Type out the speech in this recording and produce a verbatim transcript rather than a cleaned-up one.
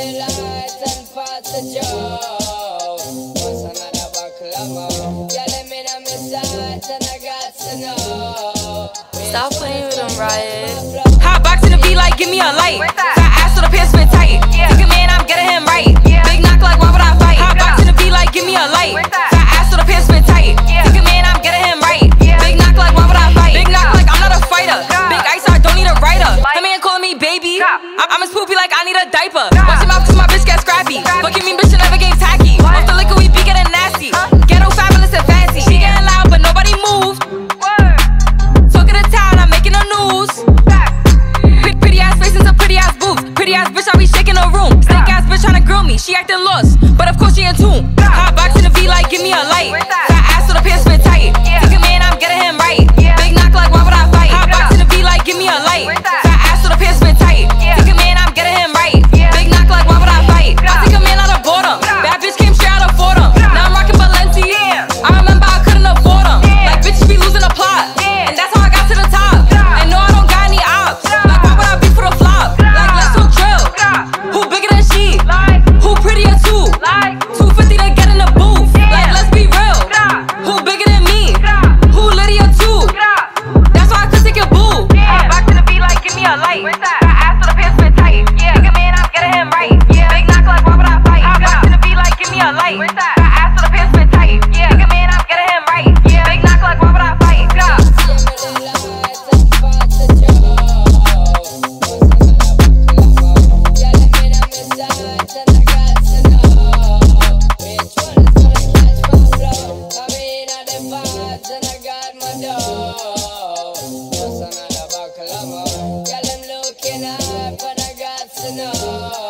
the lights and pass the joe. What's another baklava? Yeah, let me know my sights and I got to know. Stop playing with them, Riot. Hot box in the beat like give me a light. Fat ass so the pants fit tight. Take a man, I'm getting him right. Big knock like why would I fight? Hot box in the beat like give me a light. Fat ass so the pants fit tight. Take a man, I'm getting him right. Big knock like why would I fight? Big knock like I'm not a fighter. Big ice, I don't need a writer. The man calling me baby. I I'm as poopy like I need a diaper. Watch your mouth cause my bitch get scrappy. Fucking me bitch never game tacky. Off the liquor we be getting nasty. Ghetto fabulous and fancy. She getting loud but nobody moved. Talking to town, I'm making the news. Pretty, pretty ass faces and pretty ass boobs. Pretty ass bitch, I be shaking the room. Snake ass bitch tryna grill me. She acting lost, but of course she in tune. Hot box in the V like give me a light. Fat ass so the pants fit tight. Take a man, I'm getting him right. Big knock like why would I fight? Hot box in the V like give me a light. Fat ass so the pants fit tight. Take a man, I'm getting him right. Big knock like why would I fight? I take a man out of boredom. Bad bitch came straight out of Fordham. Now I'm rocking Balenci. I remember I couldn't afford them. Like bitches be losing the plot, and that's how I got to the top. And no, I don't got any ops. Like why would I be for the flop? Like let's go drill. Who bigger than she? Who prettier too? two fifty to get in the booth. Like let's be real. Who bigger than me? Who littier too? That's why I could take your boo. Hot box in the beat like give me a light. Fat ass so the pants fit tight. Take a man, I'm getting him right. Big knock like why would I fight? Hot box in the beat like give me a light. Fat ass so the pants fit tight. Take a man, I'm getting him right. Big knock like why would I fight? Girl, I'm looking up and I got to know.